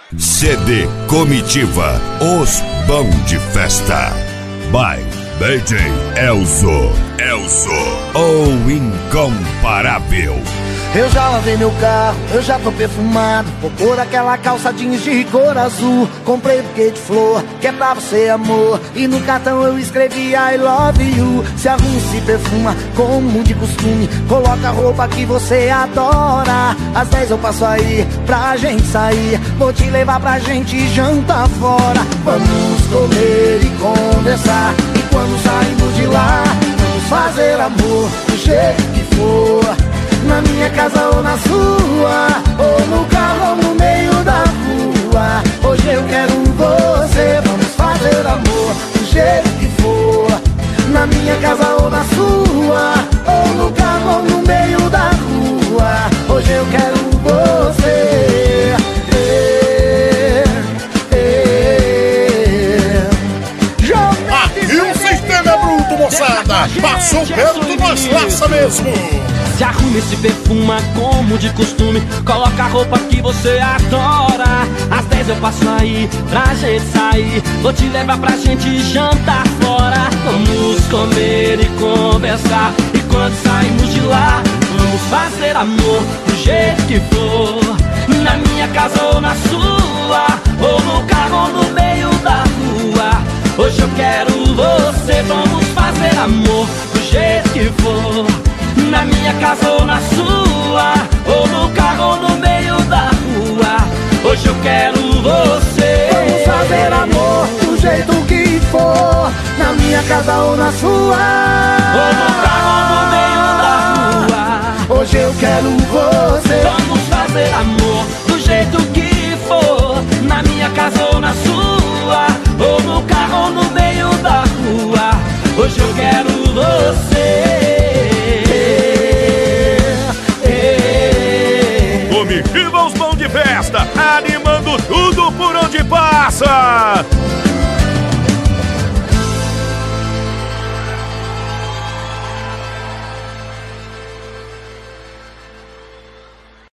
CD Comitiva, os bão de festa. By DJ Elzo, o incomparável. Eu já lavei meu carro, eu já tô perfumado. Vou pôr aquela calça jeans de cor azul. Comprei buquê de flor, que é pra você, amor. E no cartão eu escrevi I love you. Se arruma e se perfuma, como de costume. Coloca a roupa que você adora. Às 10 eu passo aí, pra gente sair. Vou te levar pra gente jantar fora. Vamos comer e conversar. E quando saímos de lá, vamos fazer amor do jeito que for. Na minha casa ou na sua, ou no carro ou no meio da rua. Hoje eu quero você, vamos fazer amor do jeito que for. Na minha casa ou na sua, ou no carro ou no meio da rua. Hoje eu quero você. Aqui o sistema é bruto, moçada. Passou perto, nós laça mesmo. Se arrume e se perfuma como de costume. Coloca a roupa que você adora. Às 10 eu passo aí pra gente sair. Vou te levar pra gente jantar fora. Vamos comer e conversar. E quando saímos de lá, vamos fazer amor do jeito que for. Na minha casa ou na sua, ou no carro ou no meio da rua. Hoje eu quero você, vamos fazer amor do jeito que for. Na minha casa ou na sua, ou no carro ou no meio da rua. Hoje eu quero você. Vamos fazer amor do jeito que for. Na minha casa ou na sua, ou no carro ou no meio da rua. Hoje eu quero você. Vamos fazer amor do jeito que for. Na minha casa ou na sua, ou no carro ou no meio da rua. Hoje eu quero você. Comitiva os bão de festa, animando tudo por onde passa.